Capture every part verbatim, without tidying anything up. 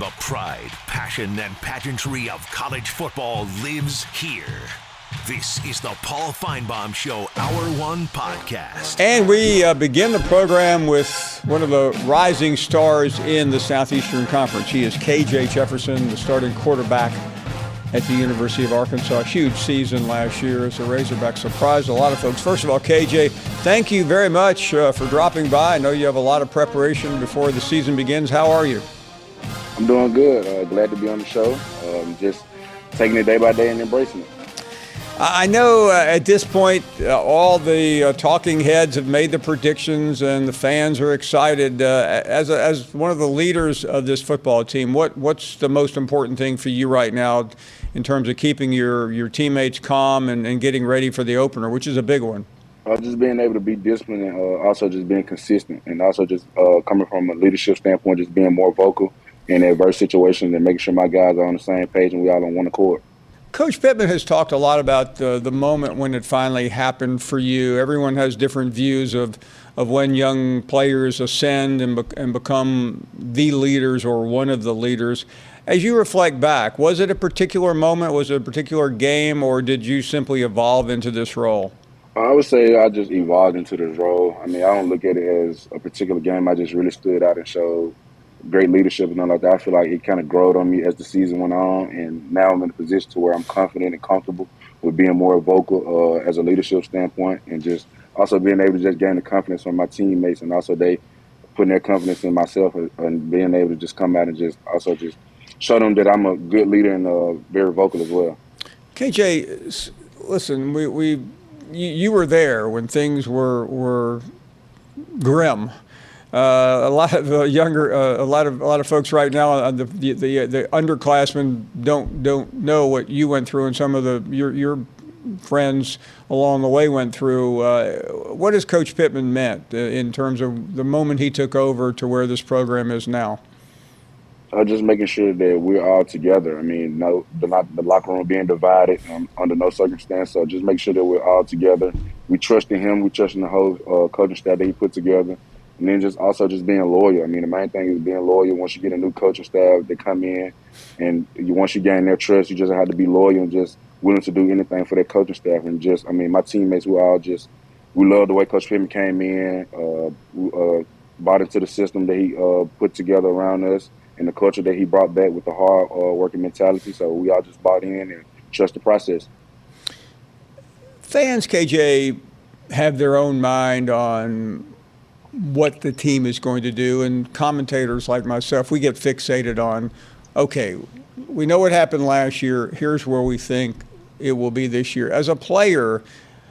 The pride, passion, and pageantry of college football lives here. This is the Paul Finebaum Show Hour One podcast. And we uh, begin the program with one of the rising stars in the Southeastern Conference. He is K J Jefferson, the starting quarterback at the University of Arkansas. Huge season last year as a Razorback. Surprised a lot of folks. First of all, K J, thank you very much uh, for dropping by. I know you have a lot of preparation before the season begins. How are you? I'm doing good. Uh, glad to be on the show. Um, just taking it day by day and embracing it. I know uh, at this point, uh, all the uh, talking heads have made the predictions and the fans are excited. Uh, as, a, as one of the leaders of this football team, what, what's the most important thing for you right now in terms of keeping your, your teammates calm and, and getting ready for the opener, which is a big one? Uh, just being able to be disciplined and uh, also just being consistent, and also just uh, coming from a leadership standpoint, just being more vocal in adverse situations and making sure my guys are on the same page and we all on one accord. Coach Pittman has talked a lot about the, the moment when it finally happened for you. Everyone has different views of, of when young players ascend and, be, and become the leaders or one of the leaders. As you reflect back, was it a particular moment, was it a particular game, or did you simply evolve into this role? I would say I just evolved into this role. I mean, I don't look at it as a particular game. I just really stood out and showed great leadership and all like that. I feel like it kind of growed on me as the season went on, and now I'm in a position to where I'm confident and comfortable with being more vocal uh, as a leadership standpoint, and just also being able to just gain the confidence from my teammates, and also they putting their confidence in myself and, and being able to just come out and just also just show them that I'm a good leader and uh, very vocal as well. K J, listen, we, we you, you were there when things were were grim. Uh, a lot of uh, younger, uh, a lot of a lot of folks right now, uh, the, the the the underclassmen don't don't know what you went through, and some of the your your friends along the way went through. Uh, what has Coach Pittman meant uh, in terms of the moment he took over to where this program is now? Uh, just making sure that we're all together. I mean, no, the, the locker room being divided um, under no circumstance. So just make sure that we're all together. We trust in him. We trust in the whole uh, coaching staff that he put together. And then just also just being loyal. I mean, the main thing is being loyal. Once you get a new coaching staff, they come in, and you, once you gain their trust, you just have to be loyal and just willing to do anything for their coaching staff. And just, I mean, my teammates, we all just, we love the way Coach Pittman came in, uh, we, uh, bought into the system that he uh, put together around us, and the culture that he brought back with the hard uh, working mentality. So we all just bought in and trust the process. Fans, K J, have their own mind on what the team is going to do, and commentators like myself, we get fixated on, okay, we know what happened last year, here's where we think it will be this year. As a player,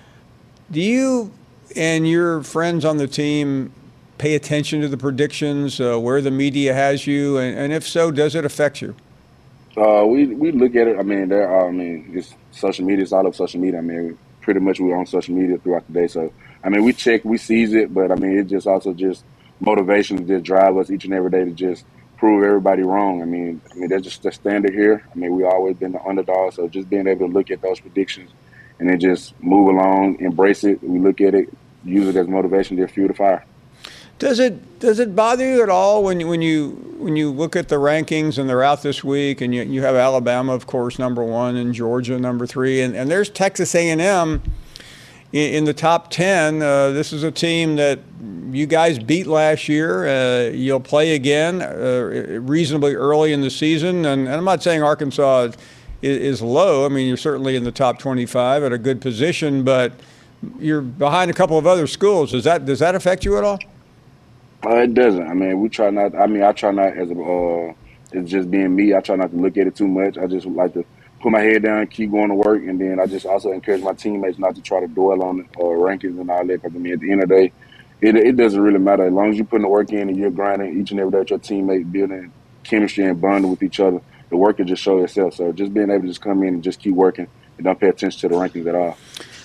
do you and your friends on the team pay attention to the predictions, uh, where the media has you, and, and if so, does it affect you? Uh, we we look at it, I mean, there are, I mean, it's social media, it's all over social media. I mean, pretty much we're on social media throughout the day, so I mean, we check, we seize it, but I mean, it just also just motivation to just drive us each and every day to just prove everybody wrong. I mean, I mean, that's just the standard here. I mean, we always been the underdog, so just being able to look at those predictions and then just move along, embrace it. We look at it, use it as motivation to fuel the fire. Does it does it bother you at all when you when you when you look at the rankings and they're out this week, and you you have Alabama, of course, number one, and Georgia number three, and, and there's Texas A and M in the top ten. Uh, this is a team that you guys beat last year. Uh, you'll play again uh, reasonably early in the season. And, and I'm not saying Arkansas is, is low. I mean, you're certainly in the top twenty-five at a good position, but you're behind a couple of other schools. Does that does that affect you at all? Uh, it doesn't. I mean, we try not – I mean, I try not as a uh, – it's just being me. I try not to look at it too much. I just like to put my head down, keep going to work, and then I just also encourage my teammates not to try to dwell on uh, rankings and all that, because, I mean, at the end of the day, it, it doesn't really matter. As long as you're putting the work in and you're grinding each and every day with your teammates, building chemistry and bonding with each other, the work will just show itself. So just being able to just come in and just keep working and don't pay attention to the rankings at all.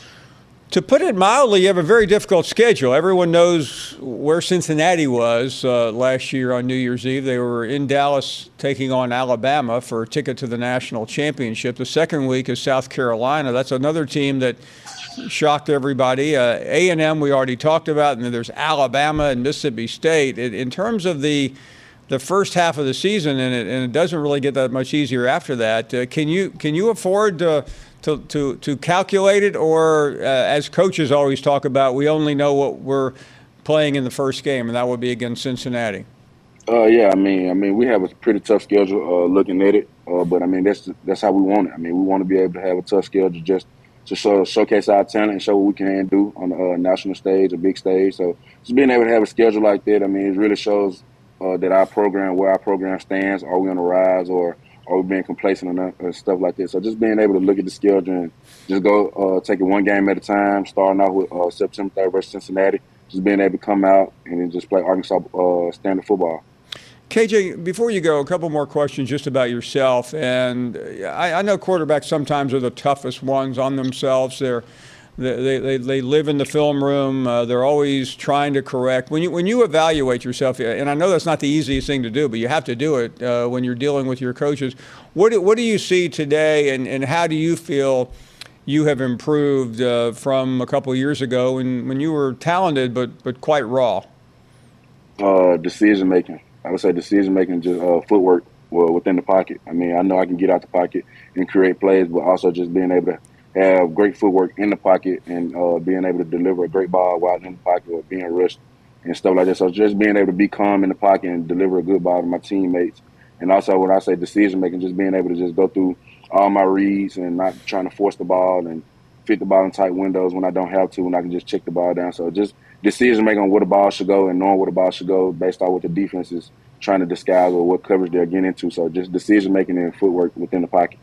To put it mildly, you have a very difficult schedule. Everyone knows where Cincinnati was uh, last year on New Year's Eve. They were in Dallas taking on Alabama for a ticket to the national championship. The second week is South Carolina. That's another team that shocked everybody. Uh, A and M we already talked about, and then there's Alabama and Mississippi State. In, in terms of the the first half of the season, and it, and it doesn't really get that much easier after that. Uh, can you can you afford to to to, to calculate it, or uh, as coaches always talk about, we only know what we're playing in the first game, and that would be against Cincinnati? Uh, yeah, I mean, I mean, we have a pretty tough schedule uh, looking at it, uh, but I mean, that's that's how we want it. I mean, we want to be able to have a tough schedule just to show, showcase our talent and show what we can do on the uh, national stage, a big stage. So just being able to have a schedule like that, I mean, it really shows uh, that our program, where our program stands. Are we on the rise, or are we being complacent and uh, stuff like that? So just being able to look at the schedule and just go uh, take it one game at a time, starting out with uh, September third versus Cincinnati, just being able to come out and then just play Arkansas uh, standard football. K J, before you go, a couple more questions just about yourself. And I, I know quarterbacks sometimes are the toughest ones on themselves. They're, they, they, they live in the film room. Uh, they're always trying to correct. When you when you evaluate yourself, and I know that's not the easiest thing to do, but you have to do it uh, when you're dealing with your coaches. What do, what do you see today, and, and how do you feel you have improved uh, from a couple of years ago when, when you were talented but, but quite raw? Uh, decision making. I would say decision-making, just uh, footwork well, within the pocket. I mean, I know I can get out the pocket and create plays, but also just being able to have great footwork in the pocket and uh, being able to deliver a great ball while in the pocket or being rushed and stuff like that. So just being able to be calm in the pocket and deliver a good ball to my teammates. And also when I say decision-making, just being able to just go through all my reads and not trying to force the ball and fit the ball in tight windows when I don't have to, and I can just check the ball down. So just decision-making on where the ball should go and knowing where the ball should go based on what the defense is trying to disguise or what coverage they're getting into. So just decision-making and footwork within the pocket.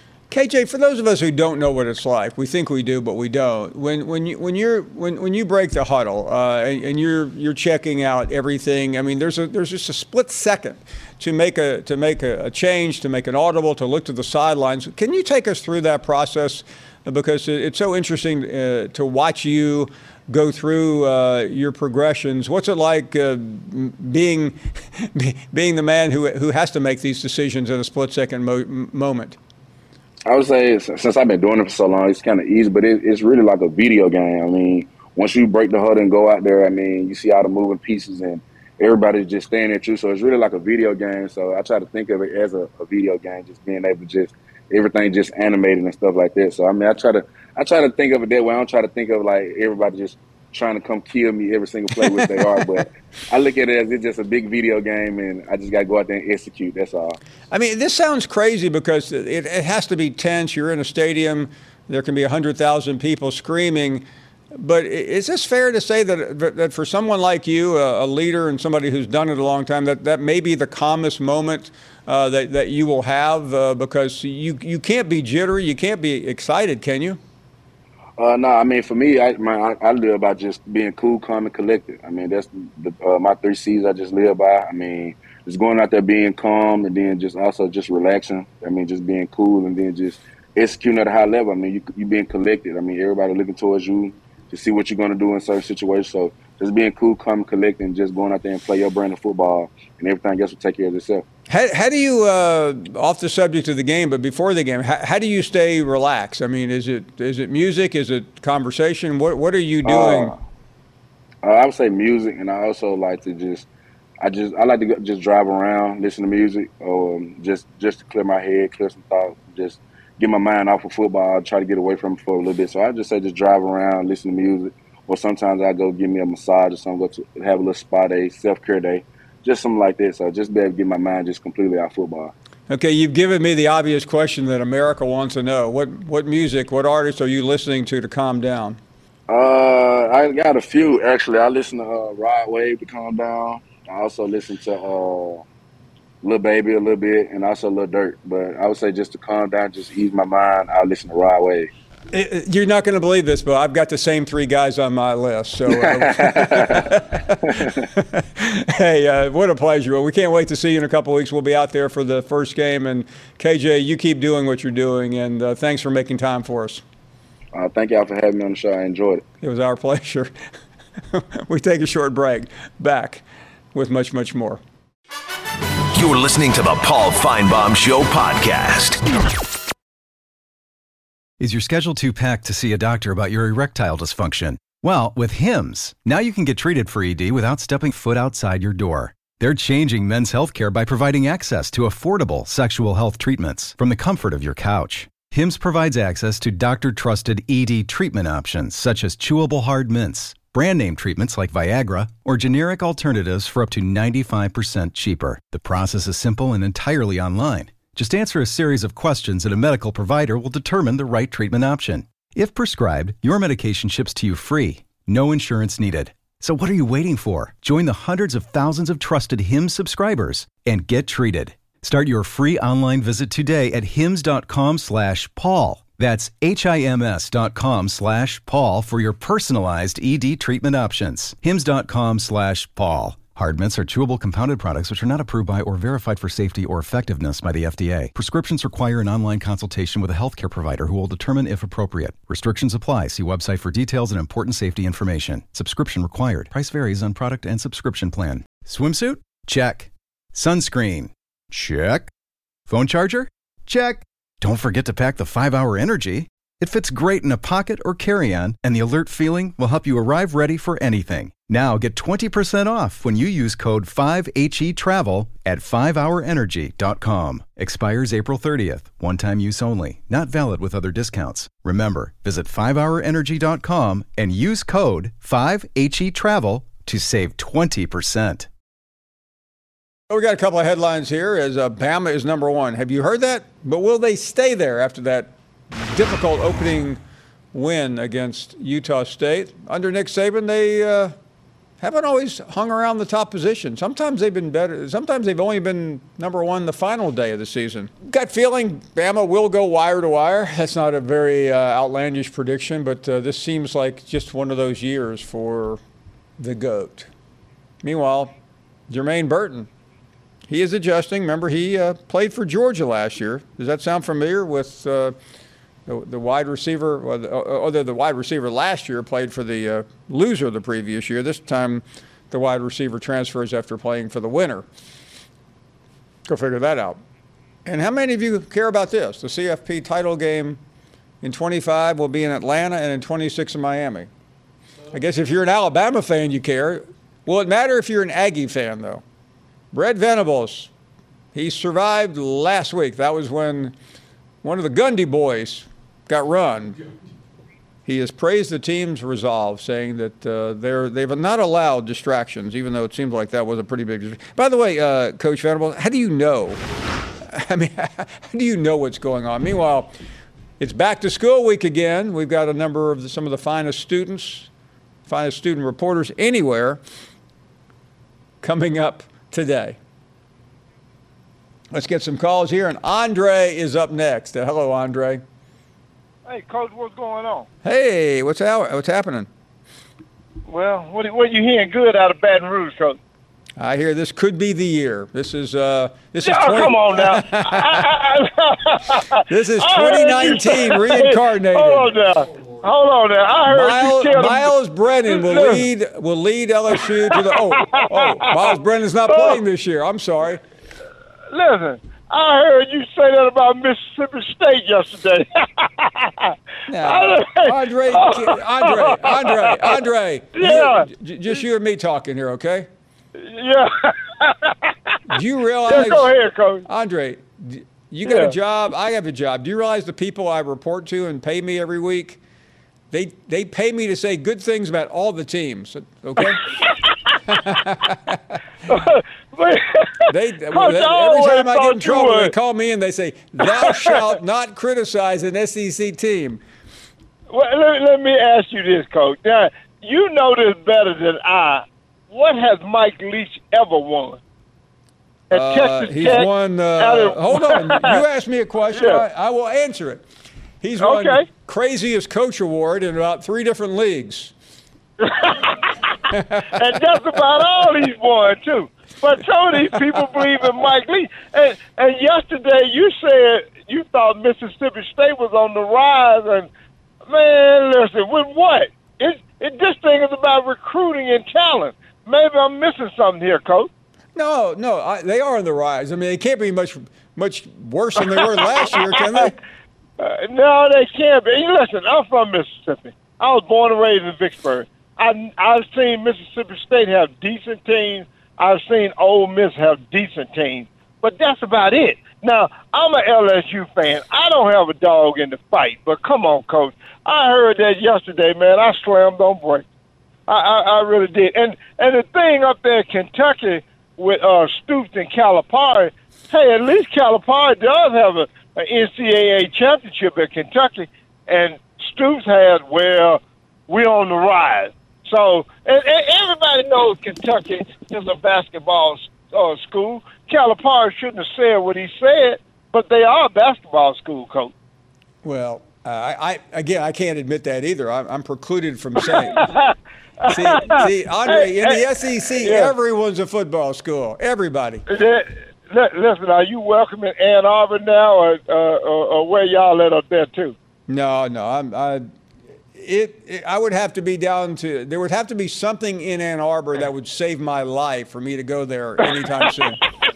K J, for those of us who don't know what it's like, we think we do, but we don't. When when you when you're when, when you break the huddle uh, and, and you're you're checking out everything, I mean, there's a there's just a split second to make a to make a, a change, to make an audible, to look to the sidelines. Can you take us through that process? Because it's so interesting uh, to watch you go through uh, your progressions. What's it like uh, being being the man who who has to make these decisions in a split second mo- moment? I would say since I've been doing it for so long, it's kind of easy, but it, it's really like a video game. I mean, once you break the huddle and go out there, I mean, you see all the moving pieces and everybody's just staring at you. So it's really like a video game. So I try to think of it as a, a video game, just being able to just everything just animated and stuff like that. So I mean, I try to I try to think of it that way. I don't try to think of like everybody just trying to come kill me every single play, which they are. But I look at it as it's just a big video game, and I just got to go out there and execute. That's all. I mean, this sounds crazy because it, it has to be tense. You're in a stadium. There can be one hundred thousand people screaming. But is this fair to say that that for someone like you, a leader and somebody who's done it a long time, that that may be the calmest moment uh, that, that you will have uh, because you, you can't be jittery, you can't be excited, can you? Uh, no, I mean, for me, I, my, I I live by just being cool, calm, and collected. I mean, that's the, uh, my three C's I just live by. I mean, just going out there being calm and then just also just relaxing. I mean, just being cool and then just executing at a high level. I mean, you you being collected. I mean, everybody looking towards you to see what you're going to do in certain situations. So just being cool, calm, and collected, and just going out there and play your brand of football, and everything else will take care of itself. How, how do you, uh, off the subject of the game, but before the game, how, how do you stay relaxed? I mean, is it is it music? Is it conversation? What what are you doing? Uh, I would say music, and I also like to just, I just I like to go, just drive around, listen to music, or um, just just to clear my head, clear some thoughts, just get my mind off of football, try to get away from it for a little bit. So I just say just drive around, listen to music, or sometimes I go give me a massage or something, go to have a little spa day, self-care day, just something like that. So just be able to get my mind just completely off football. Okay, you've given me the obvious question that America wants to know. What what music, what artists are you listening to to calm down? Uh, I got a few, actually. I listen to uh, Rod Wave to calm down. I also listen to uh, Lil Baby a little bit, and also Lil Durk. But I would say just to calm down, just ease my mind, I'll listen to Rod Wave. It, you're not going to believe this, but I've got the same three guys on my list. So, uh, hey, uh, what a pleasure. Well, we can't wait to see you in a couple of weeks. We'll be out there for the first game. And, K J, you keep doing what you're doing, and uh, thanks for making time for us. Uh, thank y'all for having me on the show. I enjoyed it. It was our pleasure. We take a short break. Back with much, much more. You're listening to the Paul Finebaum Show podcast. Is your schedule too packed to see a doctor about your erectile dysfunction? Well, with Hims, now you can get treated for E D without stepping foot outside your door. They're changing men's healthcare by providing access to affordable sexual health treatments from the comfort of your couch. Hims provides access to doctor-trusted E D treatment options such as chewable hard mints, brand name treatments like Viagra, or generic alternatives for up to ninety-five percent cheaper. The process is simple and entirely online. Just answer a series of questions and a medical provider will determine the right treatment option. If prescribed, your medication ships to you free. No insurance needed. So what are you waiting for? Join the hundreds of thousands of trusted Hims subscribers and get treated. Start your free online visit today at hims.com slash Paul. That's H-I-M-S dot com slash Paul for your personalized E D treatment options. Hims.com slash Paul. Hard mints are chewable compounded products which are not approved by or verified for safety or effectiveness by the F D A. Prescriptions require an online consultation with a healthcare provider who will determine if appropriate. Restrictions apply. See website for details and important safety information. Subscription required. Price varies on product and subscription plan. Swimsuit? Check. Sunscreen? Check. Phone charger? Check. Don't forget to pack the five hour Energy. It fits great in a pocket or carry-on, and the alert feeling will help you arrive ready for anything. Now get twenty percent off when you use code five H E travel at five hour energy dot com. Expires April thirtieth. One-time use only. Not valid with other discounts. Remember, visit five hour energy dot com and use code five H E travel to save twenty percent. We got a couple of headlines here as uh, Bama is number one. Have you heard that? But will they stay there after that difficult opening win against Utah State? Under Nick Saban, they uh, haven't always hung around the top position. Sometimes they've been better. Sometimes they've only been number one the final day of the season. Gut feeling, Bama will go wire to wire. That's not a very uh, outlandish prediction, but uh, this seems like just one of those years for the GOAT. Meanwhile, Jermaine Burton, he is adjusting. Remember, he uh, played for Georgia last year. Does that sound familiar with uh, the, the wide receiver? Well, the, other the wide receiver last year played for the uh, loser the previous year. This time, the wide receiver transfers after playing for the winner. Go figure that out. And how many of you care about this? The C F P title game in twenty-five will be in Atlanta and in twenty-six in Miami. I guess if you're an Alabama fan, you care. Will it matter if you're an Aggie fan, though? Brett Venables, he survived last week. That was when one of the Gundy boys got run. He has praised the team's resolve, saying that uh, they're, they've not allowed distractions, even though it seems like that was a pretty big distraction. By the way, uh, Coach Venables, how do you know? I mean, how do you know what's going on? Meanwhile, it's back to school week again. We've got a number of the, some of the finest students, finest student reporters anywhere coming up today. Let's get some calls here, and Andre is up next. Uh, hello, Andre. Hey, Coach, what's going on? Hey, what's out? What's happening? Well, what what you hearing good out of Baton Rouge, Coach? I hear this could be the year. This is uh, this is. Oh, twenty- come on now. This is twenty nineteen reincarnated. Hold on now. Hold on now. I heard Miles, you tell Miles Brennan will lead will lead L S U to the. Oh, oh, Miles Brennan's not playing this year. I'm sorry. Listen, I heard you say that about Mississippi State yesterday. Now, Andre, Andre, Andre, Andre. Yeah. You, just you and me talking here, okay? Yeah. Do you realize? Yeah, go ahead, Coach. Andre, you got Yeah. a job. I have a job. Do you realize the people I report to and pay me every week? They they pay me to say good things about all the teams. Okay. they Coach, every I time I get in thought you trouble, they would. call me and they say, "Thou shalt not criticize an S E C team." Well, let, let me ask you this, Coach. Now, you know this better than I. What has Mike Leach ever won? At Uh, Texas he's Tech, won. out Uh, of- hold on. You asked me a question. Yeah. I, I will answer it. He's won Okay. craziest coach award in about three different leagues. and that's about all he's won, too. But some of these people believe in Mike Leach. And, and yesterday you said you thought Mississippi State was on the rise. And, man, listen, with what? It, it, this thing is about recruiting and talent. Maybe I'm missing something here, Coach. No, no, I, they are on the rise. I mean, they can't be much much worse than they were last year, can they? Uh, no, they can't be. You listen, I'm from Mississippi. I was born and raised in Vicksburg. I, I've seen Mississippi State have decent teams, I've seen Ole Miss have decent teams, but that's about it. Now, I'm an L S U fan. I don't have a dog in the fight, but come on, Coach. I heard that yesterday, man. I slammed on brakes. I, I, I really did. And and the thing up there in Kentucky with uh, Stoops and Calipari, hey, at least Calipari does have a, an N C double A championship at Kentucky, and Stoops has, well, we're on the rise. So, and, and everybody knows Kentucky is a basketball uh, school. Calipari shouldn't have said what he said, but they are a basketball school, Coach. Well, uh, I, I again, I can't admit that either. I'm, I'm precluded from saying. see, see, Andre, Hey, in hey, the S E C, yeah. everyone's a football school. Everybody. Listen, are you welcoming Ann Arbor now, or, uh, or, or where y'all at up there too? No, no, I'm. I, it, it. I would have to be down to. There would have to be something in Ann Arbor that would save my life for me to go there anytime soon.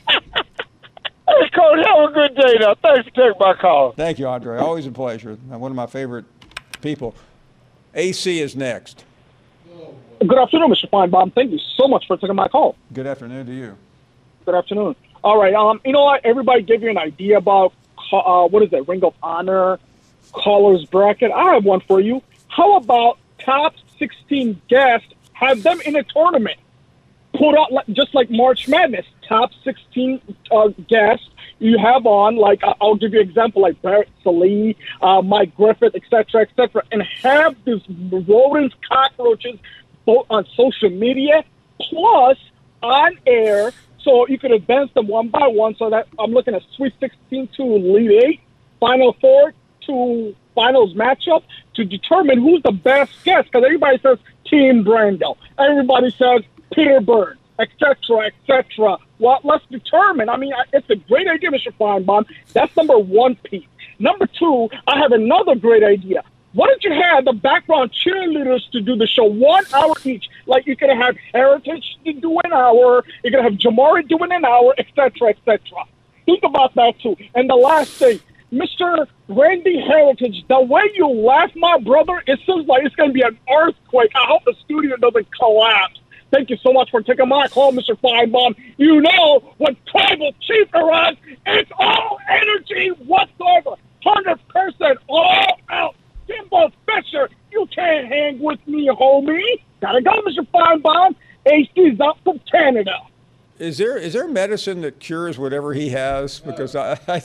Hey, Coach, have a good day now. Thanks for taking my call. Thank you, Andre. Always a pleasure. One of my favorite people. A C is next. Good afternoon, Mister Feinbaum. Thank you so much for taking my call. Good afternoon to you. Good afternoon. All right. Um, you know what? Everybody gave you an idea about uh, what is it? Ring of Honor, callers bracket. I have one for you. How about top sixteen guests? Have them in a tournament. Put out just like March Madness. Top sixteen uh, guests you have on. Like I'll give you an example, like Barrett Sallee, uh, Mike Griffith, et cetera, et cetera, and have these rodents, cockroaches, both on social media, plus on air, so you can advance them one by one. So that I'm looking at Sweet sixteen to Elite Eight, Final Four to Finals matchup to determine who's the best guest. Because everybody says Team Brando, everybody says Peter Burns, et cetera, et cetera. Well, let's determine. I mean, it's a great idea, Mister Feinbaum. That's number one piece. Number two, I have another great idea. Why don't you have the background cheerleaders to do the show one hour each? Like you could have Heritage to do an hour, you could have Jamari doing an hour, et cetera, et cetera. Think about that too. And the last thing, Mister Randy Heritage, the way you laugh, my brother, it seems like it's going to be an earthquake. I hope the studio doesn't collapse. Thank you so much for taking my call, Mister Feinbaum. You know, when Tribal Chief arrives, it's all energy whatsoever. one hundred percent all out. Jimbo Fisher, you can't hang with me, homie. Gotta go, Mister Feinbaum. H D's up from Canada. Is there is there medicine that cures whatever he has? Because I, I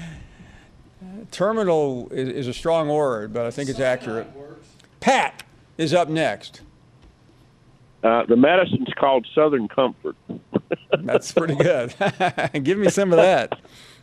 terminal is, is a strong word, but I think it's accurate. Pat is up next. Uh, the medicine's called Southern Comfort. That's pretty good. Give me some of that.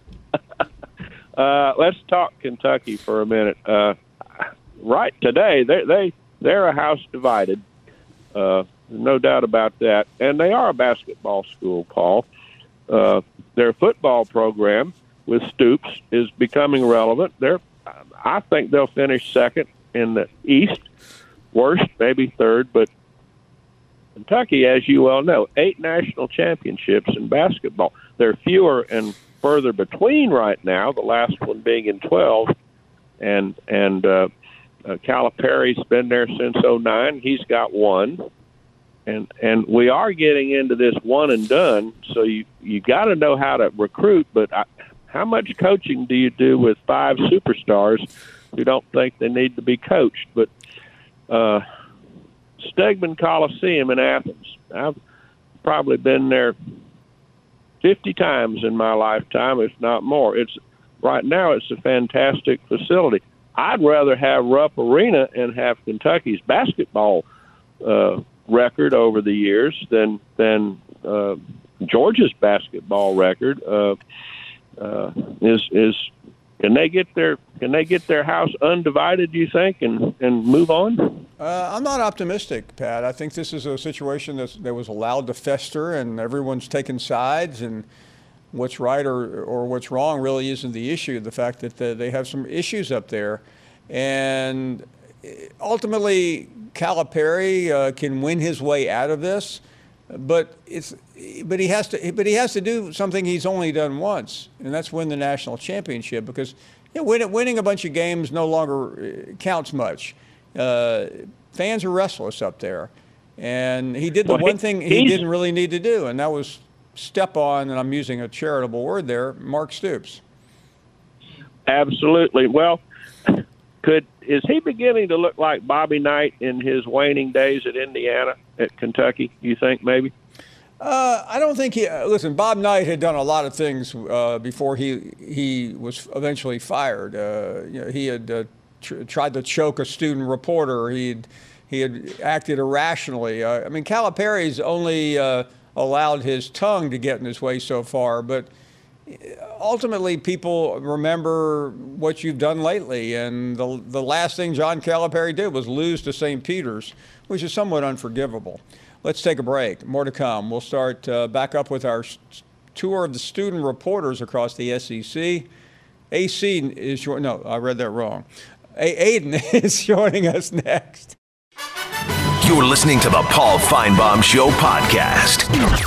Uh, let's talk Kentucky for a minute. Uh, right today, they they they're a house divided. Uh, no doubt about that, and they are a basketball school, Paul. Uh, their football program with Stoops is becoming relevant. They're, I think they'll finish second in the East, worst maybe third, but Kentucky, as you well know, eight national championships in basketball. They're fewer and further between right now, the last one being in twelve. And and uh, uh, Calipari's been there since oh nine. He's got one. And and we are getting into this one and done, so you, you got to know how to recruit. But I, how much coaching do you do with five superstars who don't think they need to be coached? But uh Stegman Coliseum in Athens. I've probably been there fifty times in my lifetime, if not more. It's right now it's a fantastic facility. I'd rather have Rupp Arena and have Kentucky's basketball uh, record over the years than than uh, Georgia's basketball record. Uh, uh, is is can they get their can they get their house undivided? Do you think and and move on? Uh, I'm not optimistic, Pat. I think this is a situation that's, that was allowed to fester, and everyone's taken sides, and what's right or, or what's wrong really isn't the issue. The fact that the, they have some issues up there. And ultimately, Calipari uh, can win his way out of this, but it's but he has to but he has to do something he's only done once, and that's win the national championship, because you know, win, winning a bunch of games no longer counts much. Uh, fans are restless up there, And he did the Well, one he- thing he he's- didn't really need to do, and that was step on, and I'm using a charitable word there, Mark Stoops. Absolutely. Well, could is he beginning to look like Bobby Knight in his waning days at Indiana, at Kentucky, you think maybe? Uh, I don't think he. Uh, listen, Bob Knight had done a lot of things uh, before he he was eventually fired. Uh, you know, he had uh, tr- tried to choke a student reporter. He'd he had acted irrationally. Uh, I mean, Calipari's only uh, allowed his tongue to get in his way so far, but ultimately, people remember what you've done lately. And the the last thing John Calipari did was lose to Saint Peter's, which is somewhat unforgivable. Let's take a break. More to come. We'll start uh, back up with our tour of the student reporters across the S E C. A C is your, no, I read that wrong. A- Aiden is joining us next. You're listening to the Paul Feinbaum Show podcast.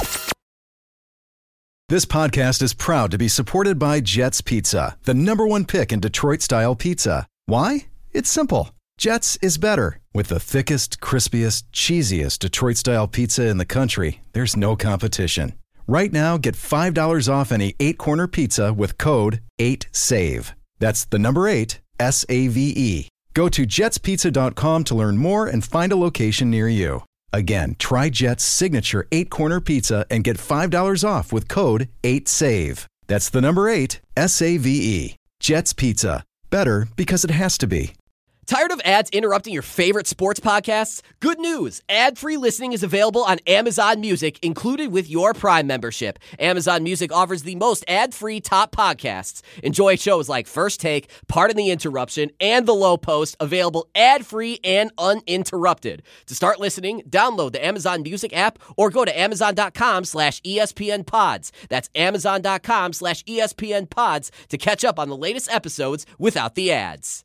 This podcast is proud to be supported by Jets Pizza, the number one pick in Detroit-style pizza. Why? It's simple. Jets is better. With the thickest, crispiest, cheesiest Detroit-style pizza in the country, there's no competition. Right now, get five dollars off any eight-corner pizza with code eight save. That's the number eight, S A V E. Go to jets pizza dot com to learn more and find a location near you. Again, try Jet's signature eight-corner pizza and get five dollars off with code eight save. That's the number eight, S A V E. Jet's Pizza. Better because it has to be. Tired of ads interrupting your favorite sports podcasts? Good news! Ad-free listening is available on Amazon Music, included with your Prime membership. Amazon Music offers the most ad-free top podcasts. Enjoy shows like First Take, Pardon the Interruption, and The Low Post, available ad-free and uninterrupted. To start listening, download the Amazon Music app or go to amazon.com slash ESPN pods. That's amazon.com slash ESPN pods to catch up on the latest episodes without the ads.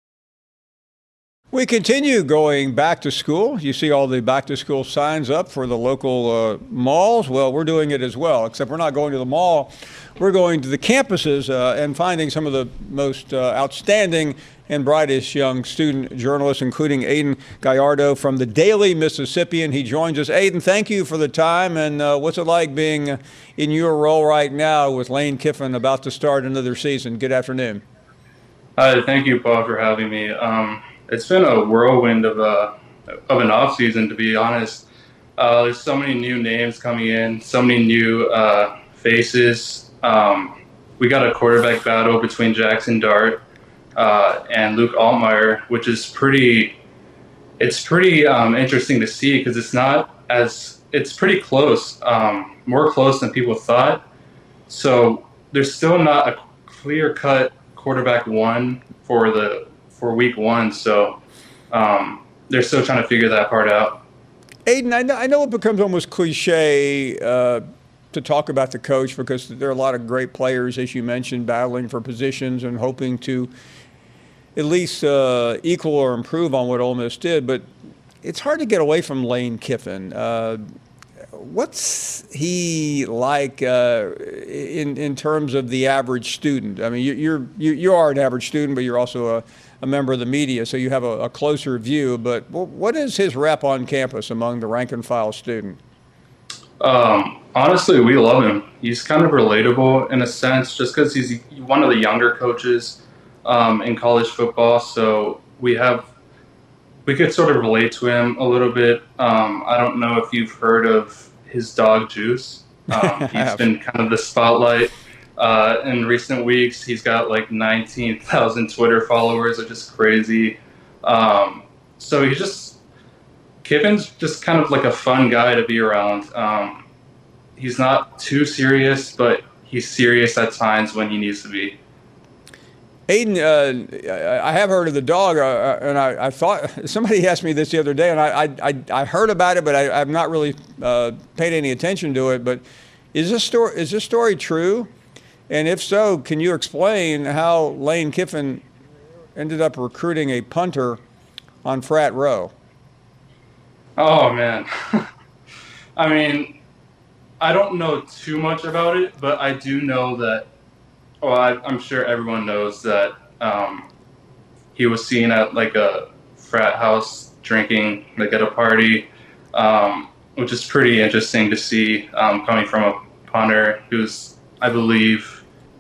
We continue going back to school. You see all the back to school signs up for the local uh, malls. Well, we're doing it as well, except we're not going to the mall. We're going to the campuses uh, and finding some of the most uh, outstanding and brightest young student journalists, including Aiden Gallardo from the Daily Mississippian. He joins us. Aiden, thank you for the time. And uh, what's it like being in your role right now with Lane Kiffin about to start another season? Good afternoon. Hi, thank you, Paul, for having me. Um, It's been a whirlwind of a of an off season, to be honest. Uh, there's so many new names coming in, so many new uh, faces. Um, we got a quarterback battle between Jackson Dart uh, and Luke Altmaier, which is pretty. It's pretty um, interesting to see because it's not as it's pretty close, um, more close than people thought. So there's still not a clear cut quarterback one for the. for week one, so um, they're still trying to figure that part out. Aiden, I know, I know it becomes almost cliche uh, to talk about the coach because there are a lot of great players, as you mentioned, battling for positions and hoping to at least uh, equal or improve on what Ole Miss did, but it's hard to get away from Lane Kiffin. Uh, what's he like uh, in in terms of the average student? I mean, you, you're you, you are an average student, but you're also a a member of the media, so you have a, a closer view. But what is his rep on campus among the rank and file student? Um, honestly, we love him. He's kind of relatable in a sense, just because he's one of the younger coaches um, in college football. So we have we could sort of relate to him a little bit. Um, I don't know if you've heard of his dog Juice. Um, he's been kind of the spotlight. Uh, in recent weeks, he's got like nineteen thousand Twitter followers, which is crazy. Um, so he just, Kiffin's just kind of like a fun guy to be around. Um, he's not too serious, but he's serious at times when he needs to be. Aiden, uh, I have heard of the dog, uh, and I, I thought somebody asked me this the other day, and I I, I heard about it, but I, I've not really uh, paid any attention to it. But is this story is this story true? And if so, can you explain how Lane Kiffin ended up recruiting a punter on Frat Row? Oh, man. I mean, I don't know too much about it, but I do know that, well, I, I'm sure everyone knows that um, he was seen at like a frat house drinking, like at a party. um, which is pretty interesting to see um, coming from a punter who's, I believe,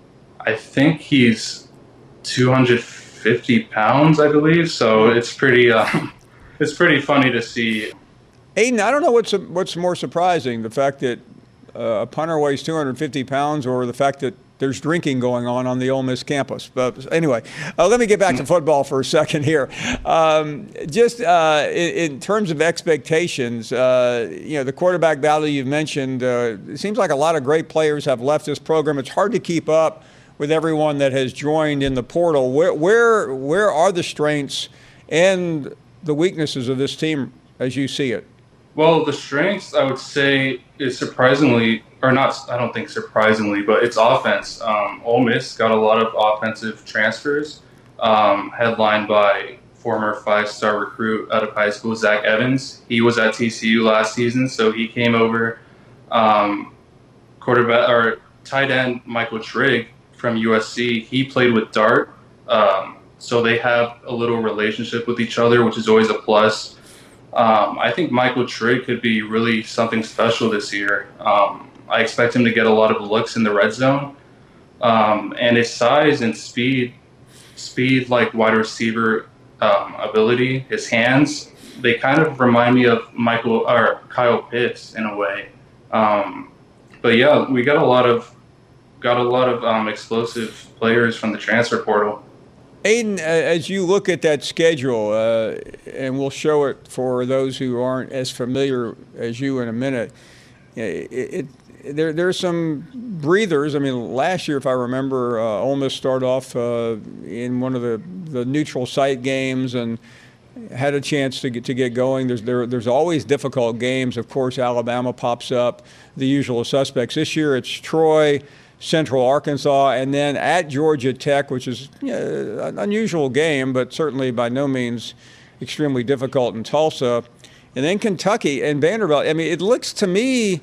I think he's two hundred fifty pounds, I believe. So it's pretty, um, it's pretty funny to see. Aiden, I don't know what's what's more surprising, the fact that uh, a punter weighs two hundred fifty pounds, or the fact that there's drinking going on on the Ole Miss campus. But anyway, uh, let me get back to football for a second here. Um, just uh, in, in terms of expectations, uh, you know, the quarterback battle you've mentioned, uh, it seems like a lot of great players have left this program. It's hard to keep up with everyone that has joined in the portal. Where where where are the strengths and the weaknesses of this team as you see it? Well, the strengths, I would say, is surprisingly, or not, I don't think surprisingly, but it's offense. Um, Ole Miss got a lot of offensive transfers, um, headlined by former five-star recruit out of high school, Zach Evans. He was at T C U last season, so he came over. Um, quarterback or tight end Michael Trigg from U S C, he played with Dart, um, so they have a little relationship with each other, which is always a plus. Um, I think Michael Trigg could be really something special this year. Um, I expect him to get a lot of looks in the red zone. Um, and his size and speed, speed like wide receiver um, ability, his hands, they kind of remind me of Michael or Kyle Pitts in a way. Um, but yeah, we got a lot of got a lot of um, explosive players from the transfer portal. Aiden, as you look at that schedule, uh, and we'll show it for those who aren't as familiar as you in a minute, it, it, there there's some breathers. I mean, last year, if I remember, uh, Ole Miss started off uh, in one of the, the neutral site games and had a chance to get to get going. There's there, there's always difficult games. Of course, Alabama pops up, the usual suspects. This year, it's Troy, Central Arkansas, and then at Georgia Tech, which is you know, an unusual game, but certainly by no means extremely difficult in Tulsa. And then Kentucky and Vanderbilt. I mean, it looks to me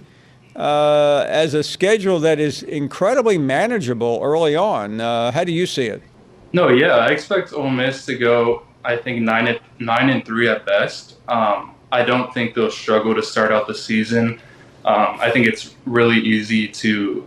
uh, as a schedule that is incredibly manageable early on. Uh, how do you see it? No, yeah, I expect Ole Miss to go, I think, nine and, nine and three at best. Um, I don't think they'll struggle to start out the season. Um, I think it's really easy to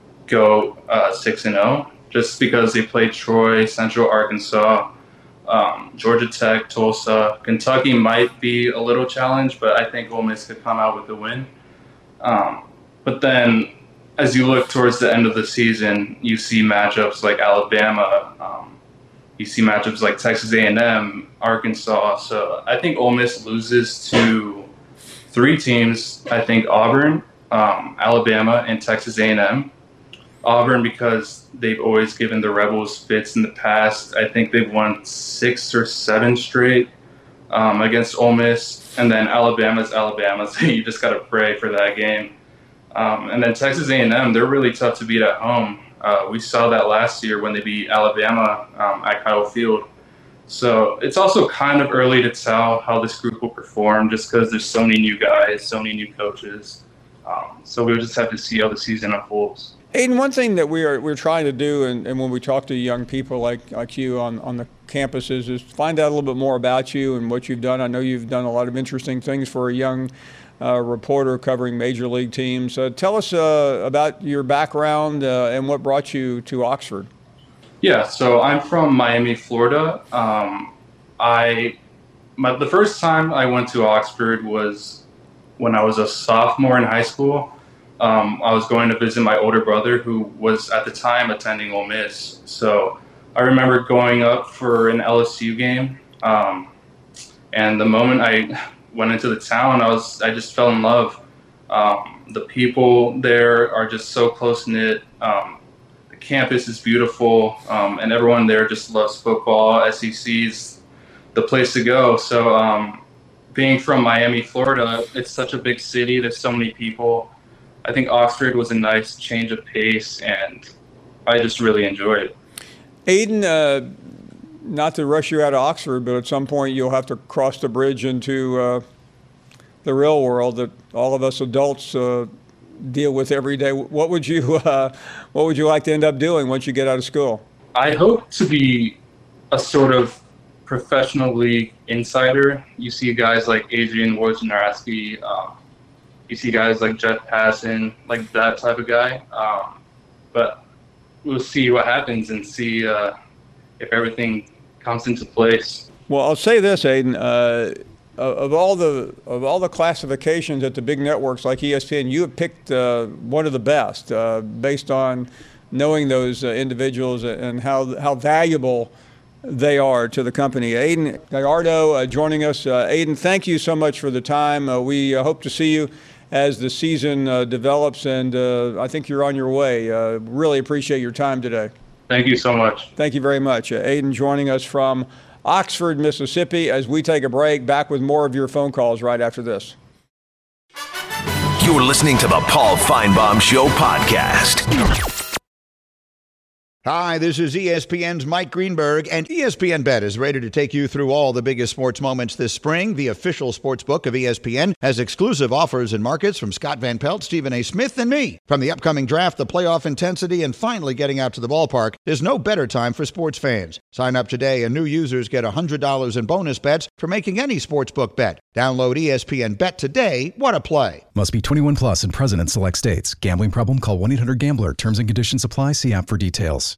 go uh, six and zero, just because they played Troy, Central Arkansas, um, Georgia Tech, Tulsa. Kentucky might be a little challenge, but I think Ole Miss could come out with the win. Um, but then, as you look towards the end of the season, you see matchups like Alabama. Um, you see matchups like Texas A and M, Arkansas. So I think Ole Miss loses to three teams. I think Auburn, um, Alabama, and Texas A and M. Auburn, because they've always given the Rebels fits in the past. I think they've won six or seven straight um, against Ole Miss. And then Alabama's Alabama, so you just got to pray for that game. Um, and then Texas A and M, they're really tough to beat at home. Uh, we saw that last year when they beat Alabama um, at Kyle Field. So it's also kind of early to tell how this group will perform, just because there's so many new guys, so many new coaches. Um, so we'll just have to see how the season unfolds. Aiden, one thing that we are we're trying to do, and, and when we talk to young people like like you on, on the campuses, is find out a little bit more about you and what you've done. I know you've done a lot of interesting things for a young uh, reporter covering major league teams. Uh, tell us uh, about your background uh, and what brought you to Oxford. Yeah, so I'm from Miami, Florida. Um, I my, the first time I went to Oxford was when I was a sophomore in high school. Um, I was going to visit my older brother, who was at the time attending Ole Miss. So I remember going up for an L S U game, um, and the moment I went into the town, I was I just fell in love. Um, the people there are just so close knit. Um, the campus is beautiful, um, and everyone there just loves football. S E C's the place to go. So um, being from Miami, Florida, it's such a big city. There's so many people. I think Oxford was a nice change of pace, and I just really enjoyed it. Aiden, uh, not to rush you out of Oxford, but at some point you'll have to cross the bridge into uh, the real world that all of us adults uh, deal with every day. What would you uh, what would you like to end up doing once you get out of school? I hope to be a sort of professional league insider. You see guys like Adrian Wojnarowski. Um, you see guys like Jeff Passan, like that type of guy. Um, but we'll see what happens and see uh, if everything comes into place. Well, I'll say this, Aiden. Uh, of all the of all the classifications at the big networks like E S P N, you have picked uh, one of the best uh, based on knowing those uh, individuals and how how valuable they are to the company. Aiden Gallardo uh, joining us. Uh, Aiden, thank you so much for the time. Uh, we uh, hope to see you as the season uh, develops, and uh, I think you're on your way. Uh, really appreciate your time today. Thank you so much. Thank you very much. Uh, Aiden joining us from Oxford, Mississippi, as we take a break. Back with more of your phone calls right after this. You're listening to the Paul Finebaum Show podcast. Hi, this is E S P N's Mike Greenberg, and E S P N Bet is ready to take you through all the biggest sports moments this spring. The official sports book of E S P N has exclusive offers and markets from Scott Van Pelt, Stephen A. Smith, and me. From the upcoming draft, the playoff intensity, and finally getting out to the ballpark, there's no better time for sports fans. Sign up today, and new users get one hundred dollars in bonus bets for making any sportsbook bet. Download E S P N Bet today. What a play. Must be twenty-one plus and present in select states. Gambling problem? Call one eight hundred gambler. Terms and conditions apply. See app for details.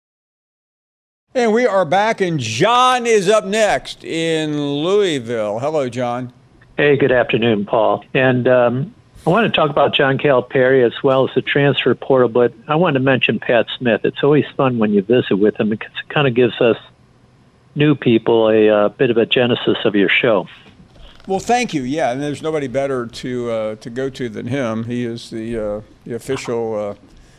And we are back, and John is up next in Louisville. Hello, John. Hey, good afternoon, Paul. And um, I want to talk about John Calipari as well as the transfer portal, but I want to mention Pat Smith. It's always fun when you visit with him because it kind of gives us new people a uh, bit of a genesis of your show. Well, thank you. Yeah, and there's nobody better to uh, to go to than him. He is the uh, the official uh,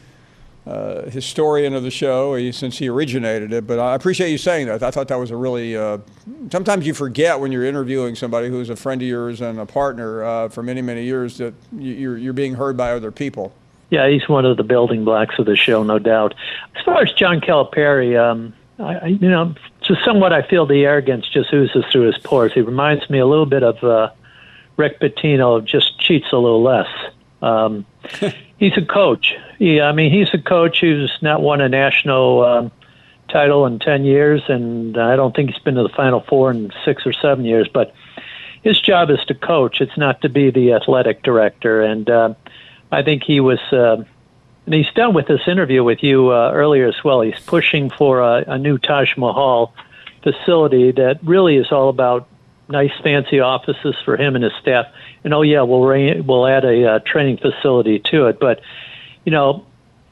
uh, historian of the show since he originated it. But I appreciate you saying that. I thought that was a really. Uh, sometimes you forget when you're interviewing somebody who's a friend of yours and a partner uh, for many many years that you're you're being heard by other people. Yeah, he's one of the building blocks of the show, no doubt. As far as John Calipari, um, I, you know, so somewhat I feel the arrogance just oozes through his pores. He reminds me a little bit of uh, Rick Pitino, just cheats a little less. Um, he's a coach. He, I mean, he's a coach who's not won a national um, title in ten years, and I don't think he's been to the Final Four in six or seven years. But his job is to coach. It's not to be the athletic director. And uh, I think he was, uh, and he's done with this interview with you uh, earlier as well. He's pushing for a, a new Taj Mahal facility that really is all about nice, fancy offices for him and his staff. And, oh, yeah, we'll we'll add a uh, training facility to it. But, you know,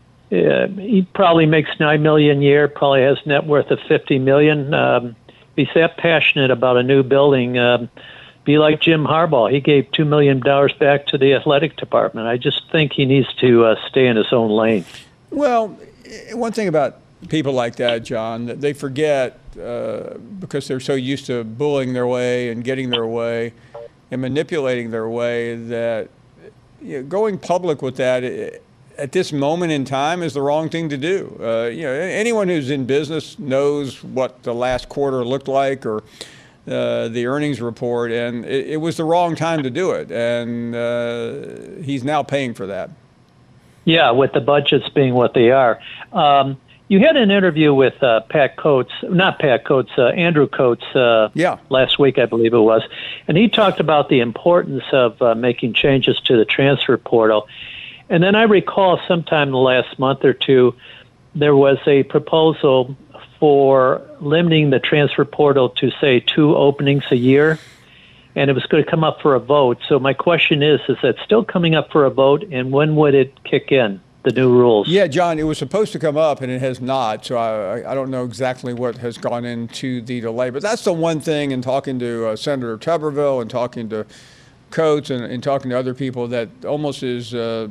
uh, he probably makes nine million dollars a year, probably has net worth of fifty million dollars. Um, he's that passionate about a new building. Um, be like Jim Harbaugh. He gave two million dollars back to the athletic department. I just think he needs to uh, stay in his own lane. Well, one thing about people like that, John, they forget uh, because they're so used to bullying their way and getting their way and manipulating their way that you know, going public with that at this moment in time is the wrong thing to do. Uh, you know, anyone who's in business knows what the last quarter looked like or uh, the earnings report, and it, it was the wrong time to do it. And uh, he's now paying for that. Yeah, with the budgets being what they are. Um, You had an interview with uh, Pat Coates, not Pat Coates, uh, Andrew Coates uh, yeah. last week, I believe it was. And he talked about the importance of uh, making changes to the transfer portal. And then I recall sometime in the last month or two, there was a proposal for limiting the transfer portal to, say, two openings a year. And it was going to come up for a vote. So my question is, is that still coming up for a vote, and when would it kick in? The new rules. Yeah, John, it was supposed to come up, and it has not. So I, I don't know exactly what has gone into the delay. But that's the one thing in talking to uh, Senator Tuberville and talking to Coates and, and talking to other people that almost is uh,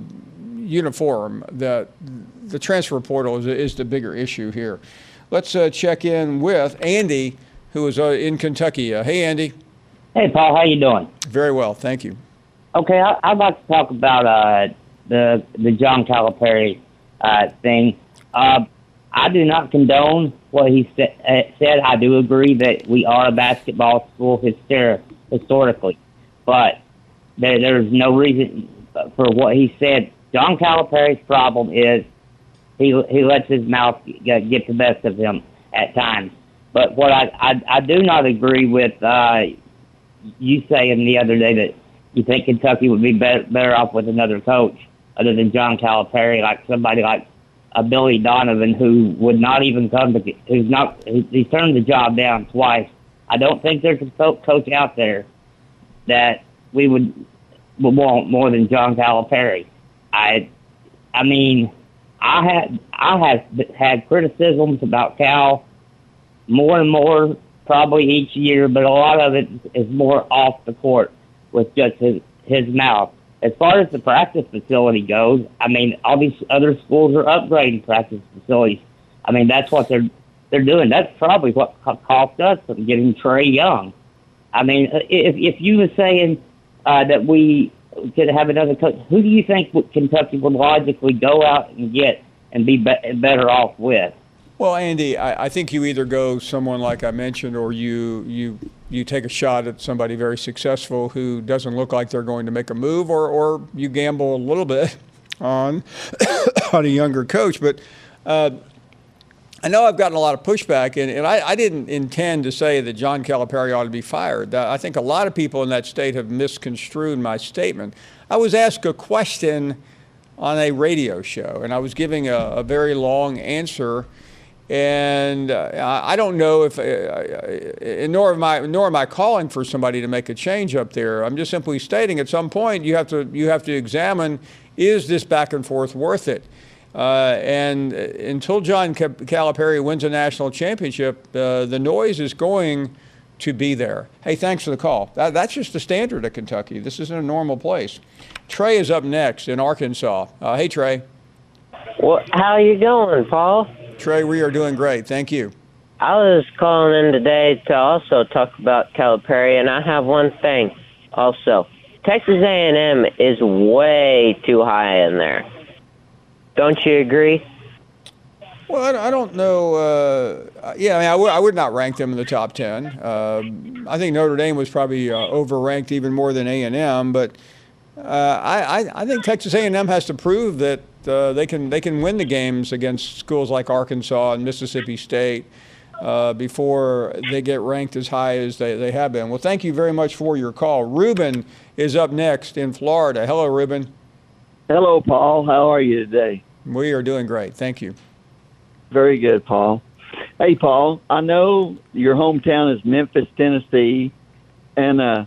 uniform, that the transfer portal is, is the bigger issue here. Let's uh, check in with Andy, who is uh, in Kentucky. Uh, hey, Andy. Hey, Paul. How you doing? Very well, thank you. Okay, I, I'd like to talk about uh, the the John Calipari uh, thing. Uh, I do not condone what he sa- uh, said. I do agree that we are a basketball school hyster- historically, but there, there's no reason for what he said. John Calipari's problem is he he lets his mouth get the best of him at times. But what I, I, I do not agree with uh, you saying the other day that you think Kentucky would be better, better off with another coach other than John Calipari, like somebody like a Billy Donovan who would not even come to, who's not, he's turned the job down twice. I don't think there's a coach out there that we would, would want more than John Calipari. I, I mean, I had I have had criticisms about Cal more and more probably each year, but a lot of it is more off the court with just his his mouth. As far as the practice facility goes, I mean, all these other schools are upgrading practice facilities. I mean, that's what they're they're doing. That's probably what cost us from getting Trae Young. I mean, if if you were saying uh, that we could have another coach, who do you think Kentucky would logically go out and get and be, be better off with? Well, Andy, I, I think you either go someone like I mentioned, or you you you take a shot at somebody very successful who doesn't look like they're going to make a move, or or you gamble a little bit on on a younger coach. But uh, I know I've gotten a lot of pushback, and, and I, I didn't intend to say that John Calipari ought to be fired. I think a lot of people in that state have misconstrued my statement. I was asked a question on a radio show, and I was giving a, a very long answer. And uh, I don't know if, uh, nor am I, nor am I calling for somebody to make a change up there. I'm just simply stating at some point you have to you have to examine, is this back and forth worth it? Uh, and until John Calipari wins a national championship, uh, the noise is going to be there. Hey, thanks for the call. That, that's just the standard at Kentucky. This isn't a normal place. Trey is up next in Arkansas. Uh, hey, Trey. Well, how are you going, Paul? Trey, we are doing great. Thank you. I was calling in today to also talk about Calipari, and I have one thing also. Texas A and M is way too high in there. Don't you agree? Well, I don't know. Uh, yeah, I mean, I, w- I would not rank them in the top ten. Uh, I think Notre Dame was probably uh, overranked even more than A and M, but uh, I, I, I think Texas A and M has to prove that Uh, they can they can win the games against schools like Arkansas and Mississippi State uh, before they get ranked as high as they, they have been. Well, thank you very much for your call. Ruben is up next in Florida. Hello, Ruben. Hello, Paul. How are you today? We are doing great. Thank you. Very good, Paul. Hey, Paul, I know your hometown is Memphis, Tennessee, and uh,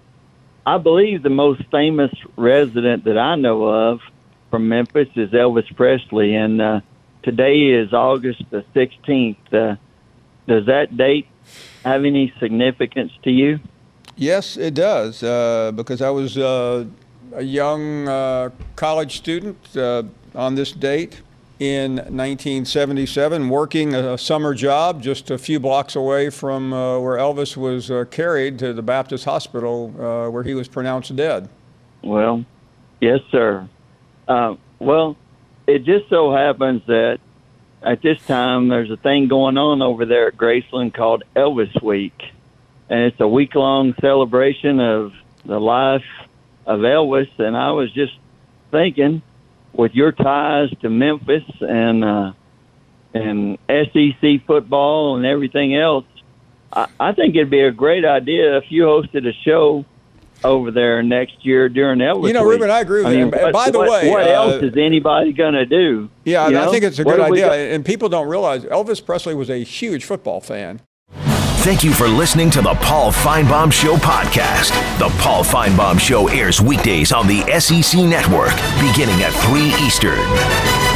I believe the most famous resident that I know of from Memphis is Elvis Presley, and uh, today is August the sixteenth. Uh, does that date have any significance to you? Yes, it does, uh, because I was uh, a young uh, college student uh, on this date in nineteen seventy-seven, working a summer job just a few blocks away from uh, where Elvis was uh, carried to the Baptist Hospital uh, where he was pronounced dead. Well, yes, sir. Uh, well, it just so happens that at this time there's a thing going on over there at Graceland called Elvis Week. And it's a week-long celebration of the life of Elvis. And I was just thinking, with your ties to Memphis and uh, and S E C football and everything else, I, I think it'd be a great idea if you hosted a show over there next year during Elvis You know, Week. Ruben, I agree with I mean, you. what, By the what, way, what uh, else is anybody going to do? Yeah, you I know? think it's a What good have we idea. got? And people don't realize Elvis Presley was a huge football fan. Thank you for listening to the Paul Feinbaum Show podcast. The Paul Feinbaum Show airs weekdays on the S E C Network, beginning at three Eastern.